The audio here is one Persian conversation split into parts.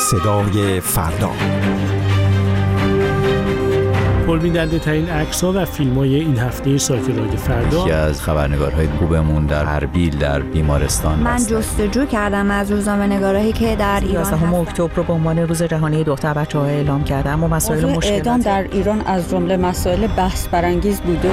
صدای فردا. پربیننده ترین عکس‌ها و فیلم‌های این هفته سایت رادیو فردا. یکی از خبرنگارهای خوبمون در اربیل در بیمارستان من جستجو کردم از روزنامه‌نگارایی که در ایران 11 اکتبر رو به عنوان روز جهانی دختر بچه‌ها اعلام کردم و مسائل مشکل اعدام در ایران از جمله مسائل بحث برانگیز بوده.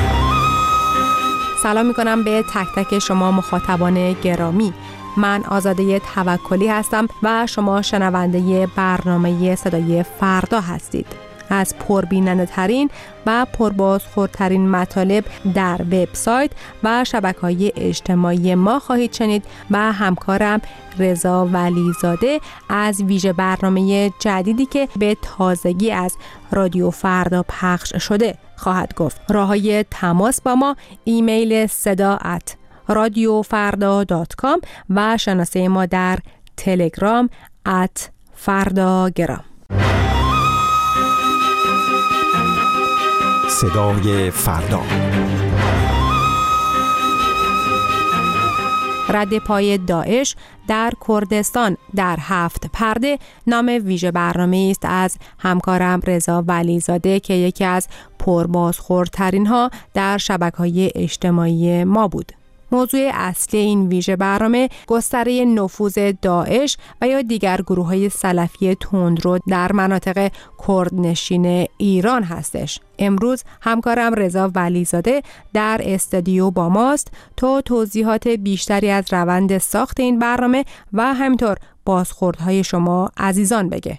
سلام می‌کنم به تک تک شما مخاطبان گرامی. من آزاده توکلی هستم و شما شنونده برنامه صدای فردا هستید. از پربیننده ترین و پربازخوردترین مطالب در وبسایت و شبکه‌های اجتماعی ما خواهید شنید و همکارم رضا ولیزاده از ویژه برنامه جدیدی که به تازگی از رادیو فردا پخش شده خواهد گفت. راه‌های تماس با ما: ایمیل seda@radiofarda.com و شناسه ما در تلگرام @فردا-گرام. صدای فردا. رد پای داعش در کردستان در 7 پرده نام ویژه برنامه است از همکارم رضا ولیزاده که یکی از پربازخوردترین ها در شبکه‌های اجتماعی ما بود. موضوع اصلی این ویژه برنامه گستره نفوذ داعش و یا دیگر گروه‌های سلفی تندرو در مناطق کردنشین ایران هستش. امروز همکارم رضا ولیزاده در استودیو با ماست تا توضیحات بیشتری از روند ساخت این برنامه و همینطور بازخوردهای شما عزیزان بگه.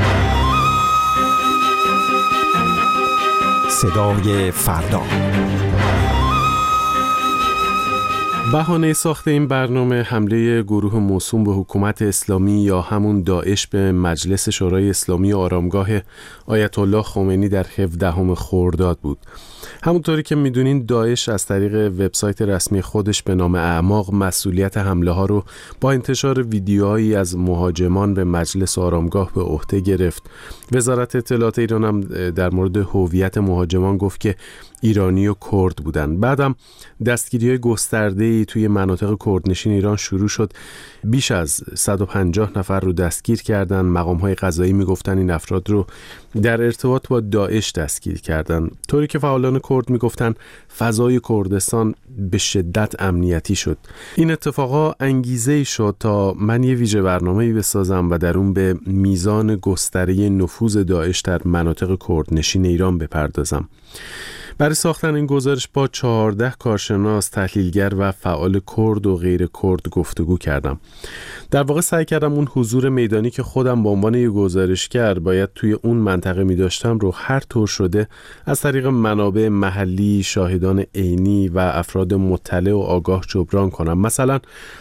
صدای فردا. بهانه ساخت این برنامه حمله گروه موسوم به حکومت اسلامی یا همون داعش به مجلس شورای اسلامی آرامگاه آیت الله خمینی در 17 خرداد بود. همونطوری که میدونین داعش از طریق وبسایت رسمی خودش به نام اعماق مسئولیت حمله ها رو با انتشار ویدیوهایی از مهاجمان به مجلس آرامگاه به عهده گرفت. وزارت اطلاعات ایران هم در مورد هویت مهاجمان گفت که ایرانی و کرد بودن. بعدم دستگیری‌های گسترده‌ای توی مناطق کردنشین ایران شروع شد. بیش از 150 نفر رو دستگیر کردن. مقام‌های قضایی میگفتن این افراد رو در ارتباط با داعش دستگیر کردن. طوری که فعالان کرد میگفتن فضای کردستان به شدت امنیتی شد. این اتفاقا انگیزه‌ای شد تا من یه ویژه برنامه‌ای بسازم و در اون به میزان گستره نفوذ داعش در مناطق کردنشین ایران بپردازم. برای ساختن این گزارش با 14 کارشناس، تحلیلگر و فعال کرد و غیر کرد گفتگو کردم. در واقع سعی کردم اون حضور میدانی که خودم به عنوان یک گزارشگر باید توی اون منطقه می داشتم رو هر طور شده از طریق منابع محلی، شاهدان عینی و افراد مطلع و آگاه جبران کنم. مثلا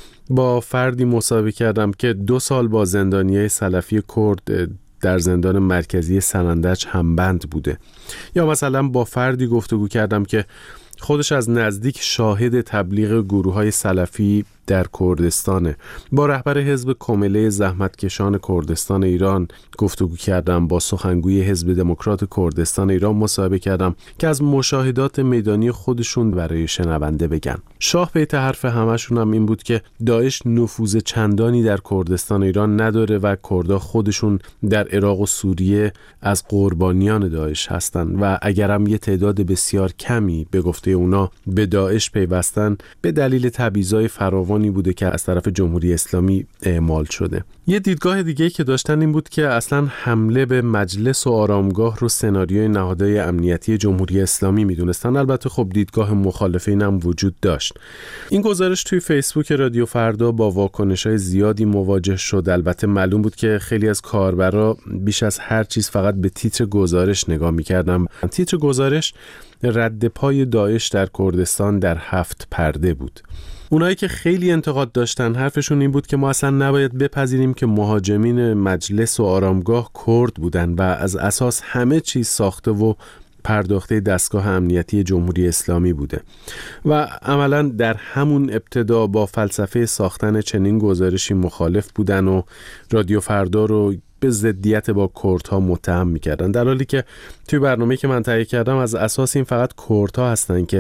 با فردی مصاحبه کردم که 2 سال با زندانیای سلفی کرد در زندان مرکزی سنندج همبند بوده. یا مثلا با فردی گفتگو کردم که خودش از نزدیک شاهد تبلیغ گروه‌های سلفی در کردستانه. با رهبر حزب کمله زحمتکشان کردستان ایران گفتگو کردم. با سخنگوی حزب دموکرات کردستان ایران مصاحبه کردم که از مشاهدات میدانی خودشون برای شنونده بگن. شاه بیت حرف همشون هم این بود که داعش نفوذ چندانی در کردستان ایران نداره و کردها خودشون در عراق و سوریه از قربانیان داعش هستن و اگرم یه تعداد بسیار کمی به گفته اونا به داعش پیوستن به دلیل تبعیض‌های فراوان بوده که از طرف جمهوری اسلامی اعمال شده. یه دیدگاه دیگه که داشتن این بود که اصلا حمله به مجلس و آرامگاه رو سناریوی نهادهای امنیتی جمهوری اسلامی میدونستن. البته خب دیدگاه مخالفین هم وجود داشت. این گزارش توی فیسبوک رادیو فردا با واکنش‌های زیادی مواجه شد. البته معلوم بود که خیلی از کاربرا بیش از هر چیز فقط به تیتر گزارش نگاه می‌کردن. تیتر گزارش رد پای داعش در کردستان در 7 پرده بود. اونایی که خیلی انتقاد داشتن حرفشون این بود که ما اصلا نباید بپذیریم که مهاجمین مجلس و آرامگاه کرد بودن و از اساس همه چیز ساخته و پرداخته دستگاه امنیتی جمهوری اسلامی بوده و عملاً در همون ابتدا با فلسفه ساختن چنین گزارشی مخالف بودن و رادیو فردا رو به ضدیت با کردها متهم می‌کردن، در حالی که توی برنامه‌ای که من تهیه کردم از اساس این فقط کردها هستن که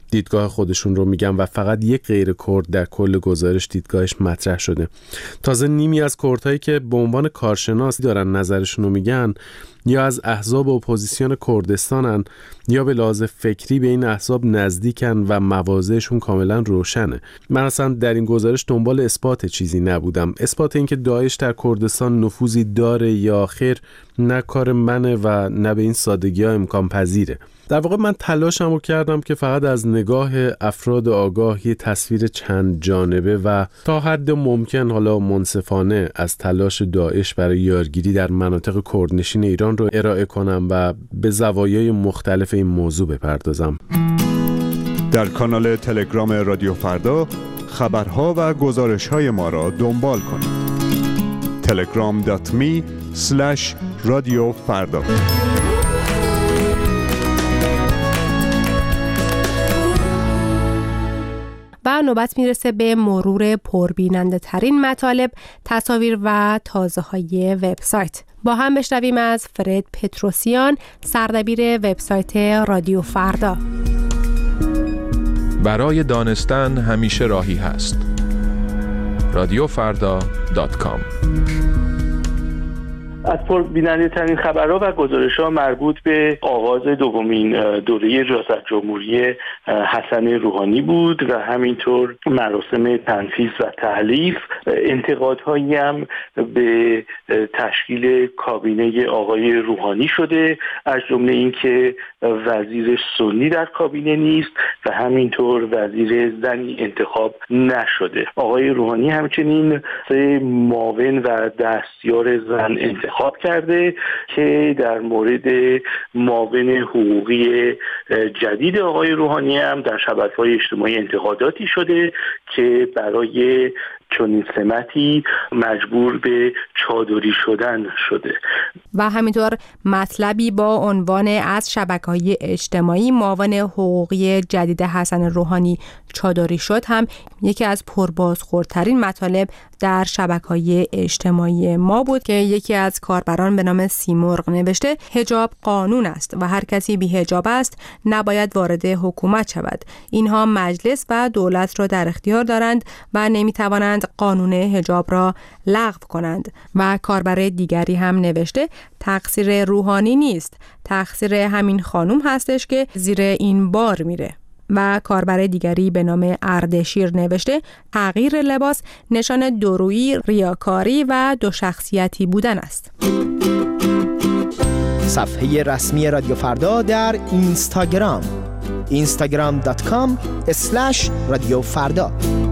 دیدگاه خودشون رو میگن و فقط یک غیر کرد در کل گزارش دیدگاهش مطرح شده. تازه نیمی از کردهایی که به عنوان کارشناس دارن نظرشون رو میگن یا از احزاب اپوزیسیون کردستانن یا به لحاظ فکری به این احزاب نزدیکن و مواضعشون کاملا روشنه. من اصلا در این گزارش دنبال اثبات چیزی نبودم. اثبات اینکه داعش در کردستان نفوذی داره یا خیر نه کار منه و نه به این سادگی‌ها امکان پذیره. در واقع من تلاشمو کردم که فقط از نگاه افراد آگاه یه تصویر چند جانبه و تا حد ممکن حالا منصفانه از تلاش داعش برای یارگیری در مناطق کردنشین ایران رو ارائه کنم و به زوایای مختلف این موضوع بپردازم. در کانال تلگرام رادیو فردا خبرها و گزارش‌های ما را دنبال کنید. telegram.me/رادیوفردا. و نوبت میرسه به مرور پربیننده ترین مطالب، تصاویر و تازه های وبسایت. با هم بشنویم از فرد پتروسیان، سردبیر وبسایت رادیو فردا. برای دانستن همیشه راهی هست. radiofarda.com. از پربیننده ترین خبرها و گزارش‌ها مربوط به آغاز دومین دوره ریاست جمهوری حسن روحانی بود و همینطور مراسم تنفیذ و تحلیف. انتقادهایی هم به تشکیل کابینه آقای روحانی شده، از جمله اینکه وزیر سنی در کابینه نیست و همینطور وزیر زنی انتخاب نشده. آقای روحانی همچنین 3 معاون و دستیار زن انتخاب کرده که در مورد معاون حقوقی جدید آقای روحانی هم در شبکه‌های اجتماعی انتقاداتی شده که برای چنین سمتی مجبور به چادری شدن شده. و همینطور مطلبی با عنوان از شبکه‌های اجتماعی معاون حقوقی جدید حسن روحانی چادری شد هم یکی از پربازخوردترین مطالب در شبکه‌های اجتماعی ما بود که یکی از کاربران به نام سیمرغ نوشته حجاب قانون است و هر کسی بی حجاب است نباید وارد حکومت شود. اینها مجلس و دولت را در اختیار دارند و نمی‌توانند قانون حجاب را لغو کنند. و کاربر دیگری هم نوشته تقصیر روحانی نیست، تقصیر همین خانم هستش که زیر این بار میره. و کاربر دیگری به نام اردشیر نوشته تغییر لباس نشان دورویی، ریاکاری و دو شخصیتی بودن است. صفحه رسمی رادیو فردا در اینستاگرام instagram.com/رادیوفردا.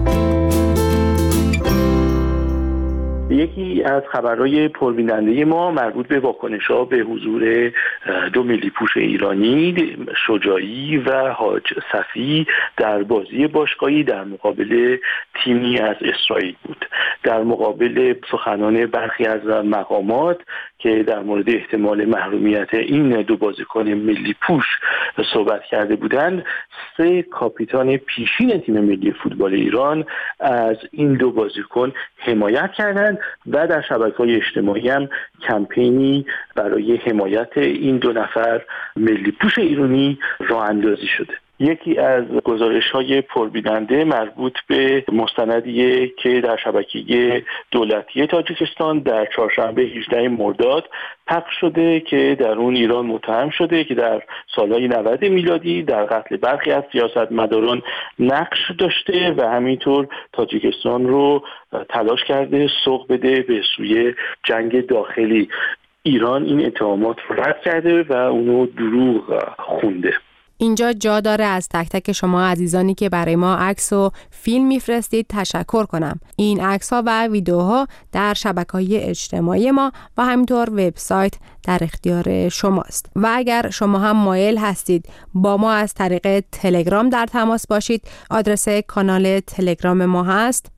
یکی از خبرهای پربیننده ما مربوط به واکنش‌ها به حضور 2 ملی‌پوش ایرانی، شجاعی و حاج صفی در بازی باشگاهی در مقابل تیمی از اسرائیل بود. در مقابل سخنان برخی از مقامات که در مورد احتمال محرومیت این 2 بازیکن ملی‌پوش صحبت کرده بودند، 3 کاپیتان پیشین تیم ملی فوتبال ایران از این 2 بازیکن حمایت کردند و در شبکه‌های اجتماعی هم کمپینی برای حمایت این 2 نفر ملی‌پوش ایرانی راه اندازی شده. یکی از گزارش‌های پربیننده مربوط به مستندیه که در شبکه دولتی تاجیکستان در چهارشنبه 18 مرداد پخش شده که در اون ایران متهم شده که در سالهای 90 میلادی در قتل برخی از سیاستمداران نقش داشته و همینطور تاجیکستان رو تلاش کرده سوق بده به سوی جنگ داخلی. ایران این اتهامات رو رد کرده و اونو دروغ خونده. اینجا جا داره از تک تک شما عزیزانی که برای ما عکس و فیلم میفرستید تشکر کنم. این عکس‌ها و ویدیوها در شبکه‌های اجتماعی ما و همینطور وبسایت در اختیار شماست. و اگر شما هم مایل هستید با ما از طریق تلگرام در تماس باشید، آدرس کانال تلگرام ما هست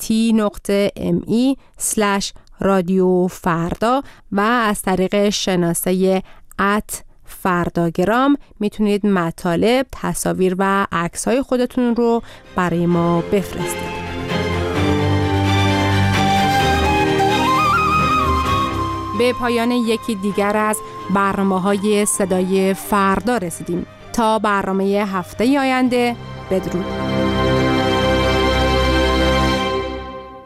t.me/رادیوفردا و از طریق شناسه فرداگرام میتونید مطالب، تصاویر و عکس‌های خودتون رو برای ما بفرستید. به پایان یکی دیگر از برنامه‌های صدای فردا رسیدیم. تا برنامه هفته آینده بدرود.